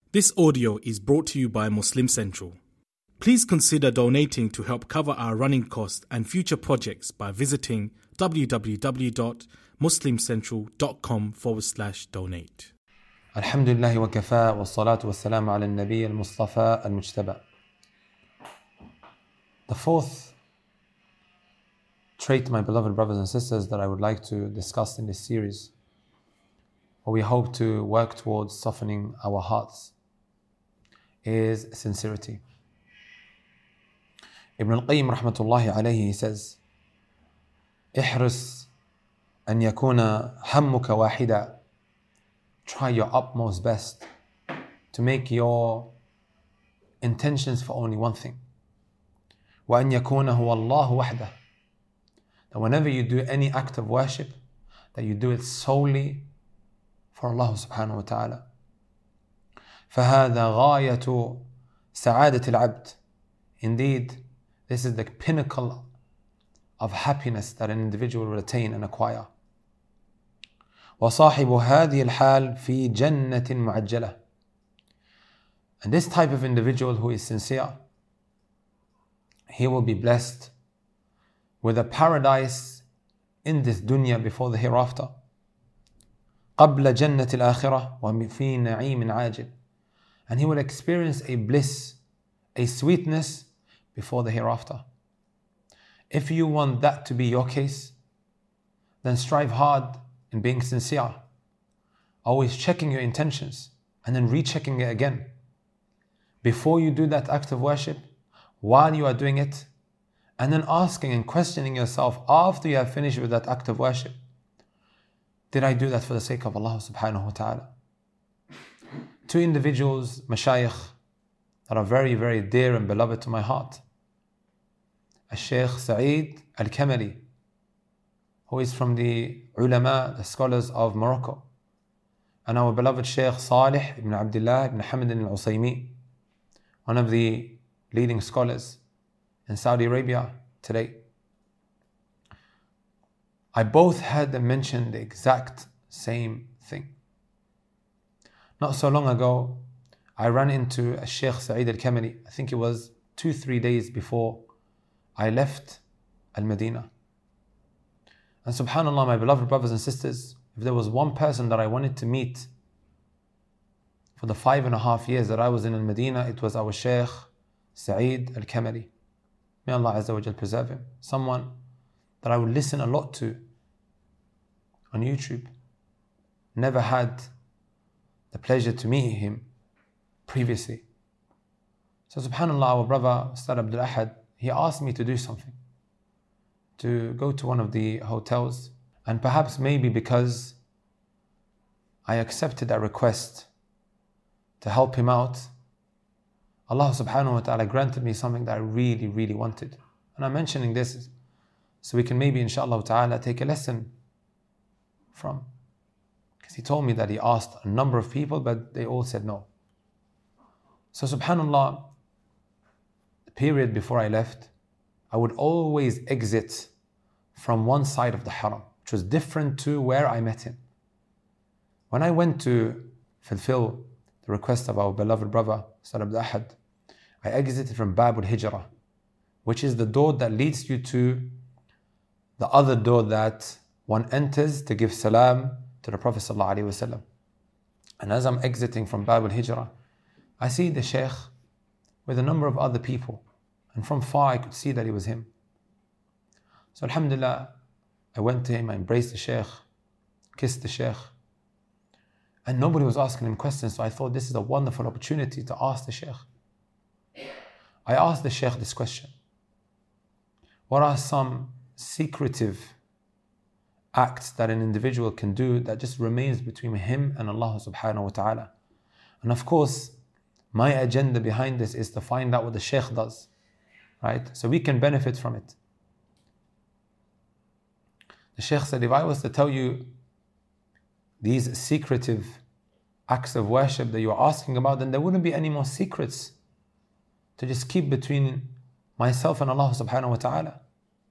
This audio is brought to you by Muslim Central. Please consider donating to help cover our running costs and future projects by visiting www.muslimcentral.com/donate. Alhamdulillah wa kafa wa salatu wa salam ala al-nabi al-mustafa al-mujtaba. The fourth trait, my beloved brothers and sisters, that I would like to discuss in this series, where we hope to work towards softening our hearts, is sincerity. Ibn al-Qayyim rahmatullahi alayhi, he says, احرص أن يكون همك واحدا. Try your utmost best to make your intentions for only one thing. وأن يكون هو الله وحده. That whenever you do any act of worship, that you do it solely for Allah subhanahu wa ta'ala. فهذا غاية سعادة العبد. Indeed, this is the pinnacle of happiness that an individual will attain and acquire. وصاحب هذه الحال في جنة معجلة. And this type of individual who is sincere, he will be blessed with a paradise in this dunya before the hereafter. قبل جنة الآخرة وفي نعيم عاجل. And he will experience a bliss, a sweetness before the hereafter. If you want that to be your case, then strive hard in being sincere, always checking your intentions and then rechecking it again. Before you do that act of worship, while you are doing it, and then asking and questioning yourself after you have finished with that act of worship, did I do that for the sake of Allah subhanahu wa ta'ala? Two individuals, mashayikh, that are very, very dear and beloved to my heart. Al-Shaykh Sa'id Al-Kamali, who is from the ulama, the scholars of Morocco, and our beloved Shaykh Salih ibn Abdullah ibn Hamad al-Usaymi, one of the leading scholars in Saudi Arabia today. I both heard them mention the exact same thing. Not so long ago, I ran into Shaykh Sa'id Al-Kamali. I think it was 2-3 days before I left Al-Madinah. And subhanAllah, my beloved brothers and sisters, if there was one person that I wanted to meet for the 5.5 years that I was in Al-Madinah, it was our Shaykh Sa'id Al-Kamali. May Allah Azza wa Jal preserve him. Someone that I would listen a lot to on YouTube. Never had the pleasure to meet him previously. So subhanAllah, our brother Ustad Abdul Ahad, he asked me to do something, to go to one of the hotels, and perhaps maybe because I accepted that request to help him out, Allah subhanahu wa ta'ala granted me something that I really, really wanted. And I'm mentioning this so we can maybe inshallah ta'ala take a lesson from. Because he told me that he asked a number of people, but they all said no. So subhanAllah, the period before I left, I would always exit from one side of the haram, which was different to where I met him. When I went to fulfill the request of our beloved brother, Ustad Abdul Ahad, I exited from Bab al-Hijrah, which is the door that leads you to the other door that one enters to give salam to the Prophet ﷺ. And as I'm exiting from Bab al-Hijrah, I see the Shaykh with a number of other people. And from far I could see that it was him. So alhamdulillah, I went to him, I embraced the Shaykh, kissed the Shaykh. And nobody was asking him questions, so I thought this is a wonderful opportunity to ask the Shaykh. I asked the Shaykh this question: what are some secretive acts that an individual can do that just remains between him and Allah subhanahu wa ta'ala? And of course, my agenda behind this is to find out what the Shaykh does, right? So we can benefit from it. The Shaykh said, if I was to tell you these secretive acts of worship that you're asking about, then there wouldn't be any more secrets to just keep between myself and Allah subhanahu wa ta'ala.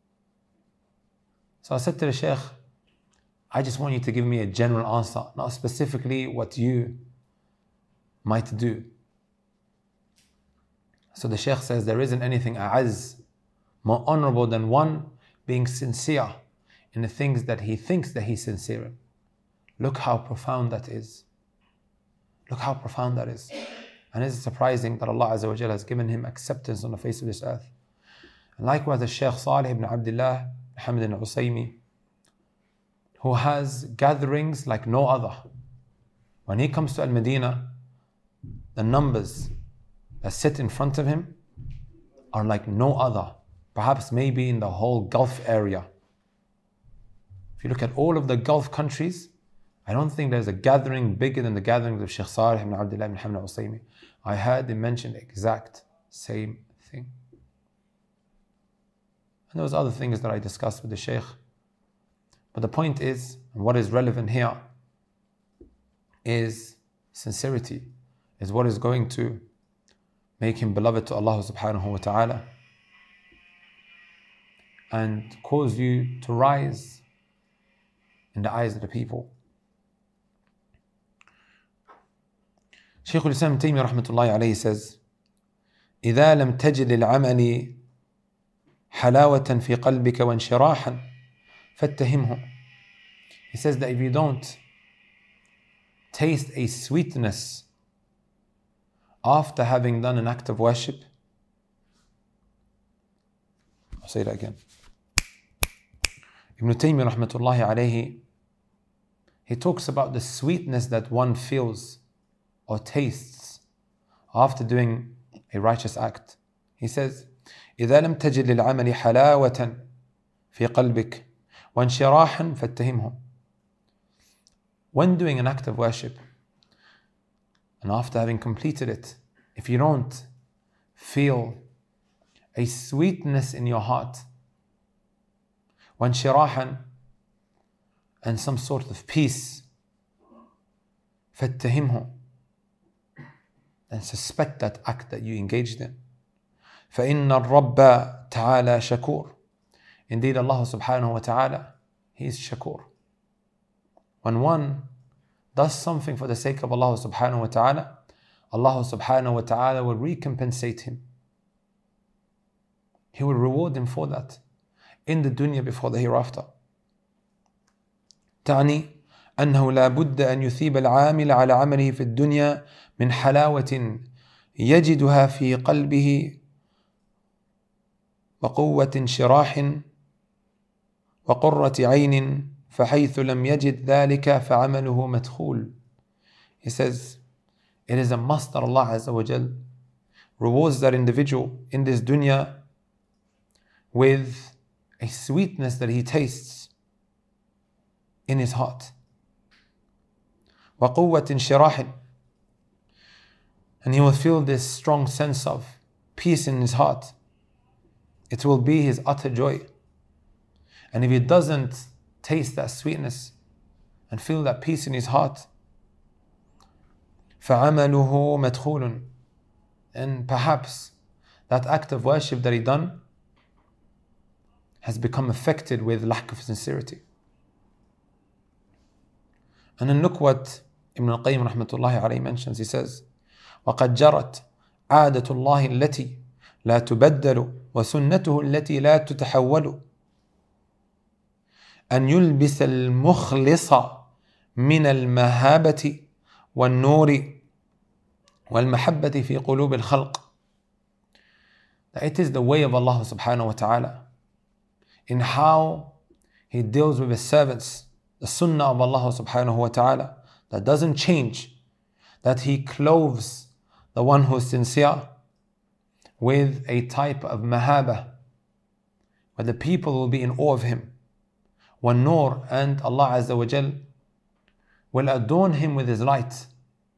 So I said to the Shaykh, I just want you to give me a general answer, not specifically what you might do. So the Shaykh says there isn't anything a'azz, more honorable than one being sincere in the things that he thinks that he's sincere in. Look how profound that is. Look how profound that is. And it's surprising that Allah Azza wa Jalla has given him acceptance on the face of this earth. And likewise the Shaykh Salih ibn Abdullah Muhammad al-Usaymi, who has gatherings like no other. When he comes to Al-Madinah, the numbers that sit in front of him are like no other, perhaps maybe in the whole Gulf area. If you look at all of the Gulf countries, I don't think there's a gathering bigger than the gatherings of Shaykh Salih ibn Abdullah ibn Muhammad al-Usaymi. I heard him mention the exact same thing. And there was other things that I discussed with the Shaykh. But the point is, and what is relevant here, is sincerity, is what is going to make him beloved to Allah subhanahu wa ta'ala and cause you to rise in the eyes of the people. Shaykh al-Islam Ibn Taymiyyah rahmatullahi alayhi says, إذا لم تجد للعمل حلاوة في قلبك وانشراحا فاتهمه. He says that if you don't taste a sweetness after having done an act of worship, I'll say that again. Ibn Taymiyyah rahmatullahi alayhi, he talks about the sweetness that one feels or tastes after doing a righteous act. He says, إذا لم تجد للعمل حلاوة في قلبك وانشراحا فاتهمه. When doing an act of worship, and after having completed it, if you don't feel a sweetness in your heart, وانشراحا, and some sort of peace, فاتهمه, and suspect that act that you engaged in. فإن الرب تعالى شكور. Indeed, Allah subhanahu wa ta'ala, He is shakur. When one does something for the sake of Allah subhanahu wa ta'ala, Allah subhanahu wa ta'ala will recompensate him. He will reward him for that in the dunya before the hereafter. تعني أنه لا بد أن يثيب العامل على عمله في الدنيا من حلاوة يجدها في قلبه وقوة انشراح وقرة عين فحيث لم يجد ذلك فعمله مدخول. He says, it is a must that Allah Azza wa Jal rewards that individual in this dunya with a sweetness that he tastes in his heart. وقوة انشراح, and he will feel this strong sense of peace in his heart. It will be his utter joy. And if he doesn't taste that sweetness and feel that peace in his heart, فَعَمَلُهُ مَدْخُولٌ, and perhaps that act of worship that he done has become affected with lack of sincerity. And then look what Ibn al-Qayyim rahmatullahi alayhi mentions. He says, وَقَدْ جَرَتْ عَادَةُ اللَّهِ الَّتِي لَا تُبَدَّلُ وَسُنَّتُهُ الَّتِي لَا تُتَحَوَّلُ أن يلبس المخلص من المهابة والنور والمحبة في قلوب الخلق. That it is the way of Allah subhanahu wa ta'ala in how He deals with His servants, the sunnah of Allah subhanahu wa ta'ala that doesn't change, that He clothes the one who is sincere with a type of mahaba where the people will be in awe of him. وَالنُّور, and Allah Azza wa Jal will adorn him with His light.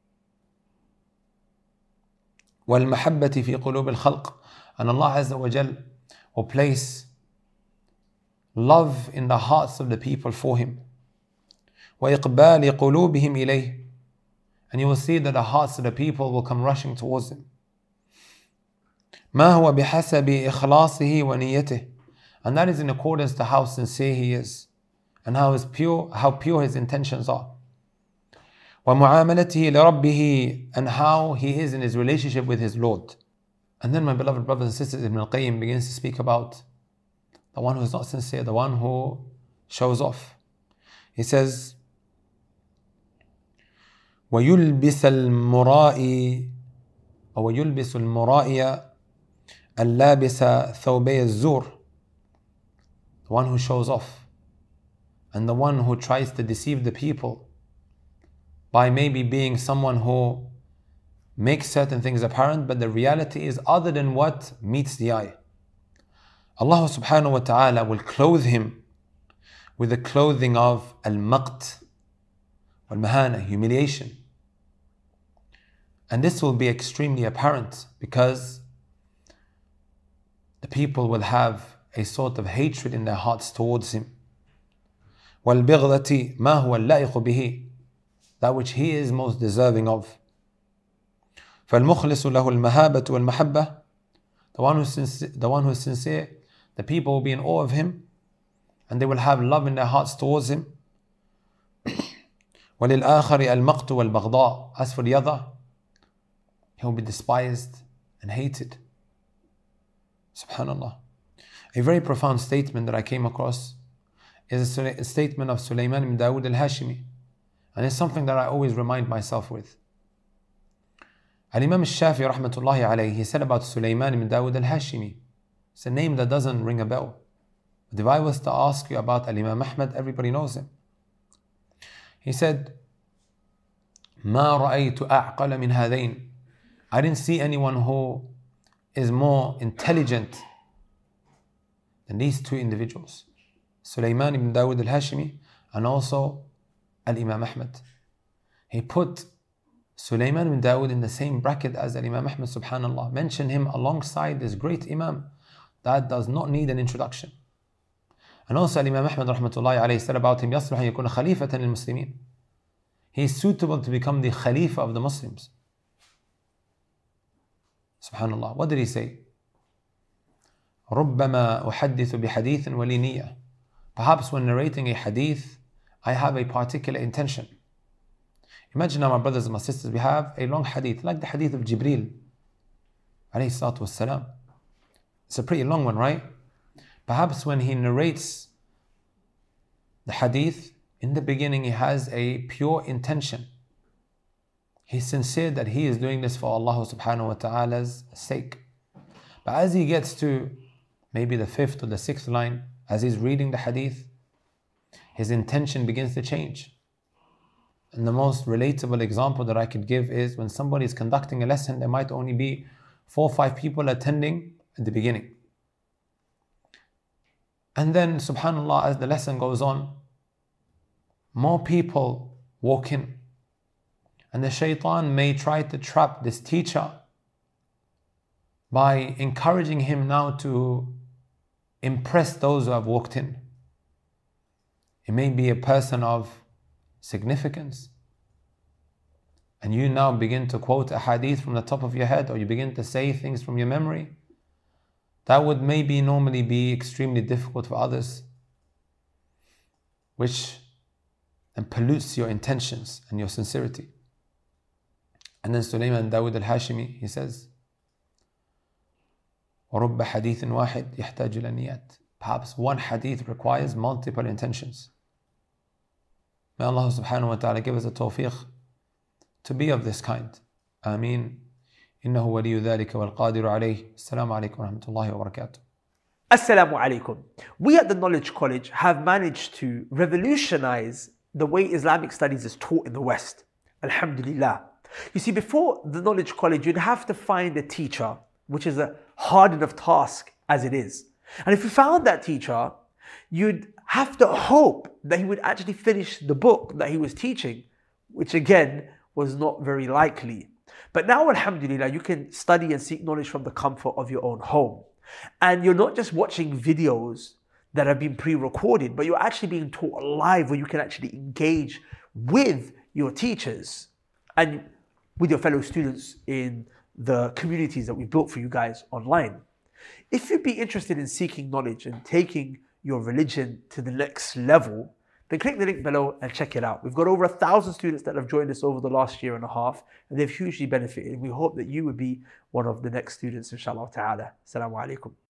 وَالْمَحَبَّةِ فِي قُلُوبِ الْخَلْقِ, and Allah Azza wa Jal will place love in the hearts of the people for Him. وَإِقْبَالِ قُلُوبِهِمْ إِلَيْهِ, and you will see that the hearts of the people will come rushing towards Him. مَا هُوَ بِحَسَبِ إِخْلَاصِهِ وَنِيَّتِهِ, and that is in accordance to how sincere he is and how pure his intentions are. وَمُعَامَلَتِهِ لِرَبِّهِ, and how he is in his relationship with his Lord. And then my beloved brothers and sisters, Ibn al-Qayyim begins to speak about the one who is not sincere, the one who shows off. He says, وَيُلْبِسَ الْمُرَائِي اللَّابِسَ ثَوْبَيَ الزُّورِ, the one who shows off, and the one who tries to deceive the people by maybe being someone who makes certain things apparent, but the reality is other than what meets the eye. Allah subhanahu wa ta'ala will clothe him with the clothing of al-maqt, wal-mahana, humiliation. And this will be extremely apparent because the people will have a sort of hatred in their hearts towards him. وَالْبِغْضَةِ مَا هُوَ اللَّائِقُ بِهِ, that which he is most deserving of. فَالْمُخْلِصُ لَهُ الْمَهَابَةُ وَالْمَحَبَّةُ, the one who is sincere, the people will be in awe of him and they will have love in their hearts towards him. وَلِلْآخَرِ الْمَقْتُ وَالْبَغْضَاءُ, as for the other, he will be despised and hated. Subhanallah. A very profound statement that I came across is a statement of Sulaiman ibn Dawood al-Hashimi, and it's something that I always remind myself with. Al-Imam al-Shafi'i rahmatullahi alayhi, he said about Sulaiman ibn Dawood al-Hashimi, it's a name that doesn't ring a bell. But if I was to ask you about Al-Imam Ahmad, everybody knows him. He said, مَا رَأَيْتُ أَعْقَلَ مِنْ هَذَيْنِ, I didn't see anyone who is more intelligent than these two individuals, Sulaiman ibn Dawood al-Hashimi and also Al-Imam Ahmad. He put Sulaiman ibn Dawood in the same bracket as Al-Imam Ahmad, subhanallah. Mention him alongside this great Imam that does not need an introduction. And also Al-Imam Ahmad rahmatullahi alayhi said about him, يَصْلُحُ أَن يَكُونَ خَلِيفَةً لِلْمُسْلِمِينَ, he is suitable to become the Khalifa of the Muslims. Subhanallah. What did he say? رُبَّمَا أُحَدِّثُ بِحَدِيثٍ وَلِي نِيَّةٍ, perhaps when narrating a hadith, I have a particular intention. Imagine now, my brothers and my sisters, we have a long hadith, like the hadith of Jibreel alayhi salatu wassalam. It's a pretty long one, right? Perhaps when he narrates the hadith, in the beginning he has a pure intention. He's sincere that he is doing this for Allah subhanahu wa ta'ala's sake. But as he gets to maybe the 5th or the 6th line, as he's reading the hadith, his intention begins to change. And the most relatable example that I could give is when somebody is conducting a lesson, there might only be 4 or 5 people attending at the beginning. And then, subhanallah, as the lesson goes on, more people walk in. And the shaitan may try to trap this teacher by encouraging him now to impress those who have walked in. It may be a person of significance, and you now begin to quote a hadith from the top of your head, or you begin to say things from your memory that would maybe normally be extremely difficult for others, which then pollutes your intentions and your sincerity. And then Sulaiman Dawood al-Hashimi, he says, وَرُبَّ حَدِيثٍ وَاحِدٍ يَحْتَاجُ إِلَى النِّيَّةِ, perhaps one hadith requires multiple intentions. May Allah subhanahu wa ta'ala give us a tawfiq to be of this kind. Ameen. إنه ولي ذلك والقادر عليه. السلام عليكم ورحمة الله وبركاته. Assalamu alaikum. We at the Knowledge College have managed to revolutionize the way Islamic studies is taught in the West. Alhamdulillah. You see, before the Knowledge College, you'd have to find a teacher, which is a hard enough task as it is. And if you found that teacher, you'd have to hope that he would actually finish the book that he was teaching, which again was not very likely. But now, alhamdulillah, you can study and seek knowledge from the comfort of your own home. And you're not just watching videos that have been pre-recorded, but you're actually being taught live, where you can actually engage with your teachers and with your fellow students in the communities that we've built for you guys online. If you'd be interested in seeking knowledge and taking your religion to the next level, then click the link below and check it out. We've got over 1,000 students that have joined us over the last year and a half, and they've hugely benefited. We hope that you would be one of the next students, inshallah ta'ala. Assalamu alaikum.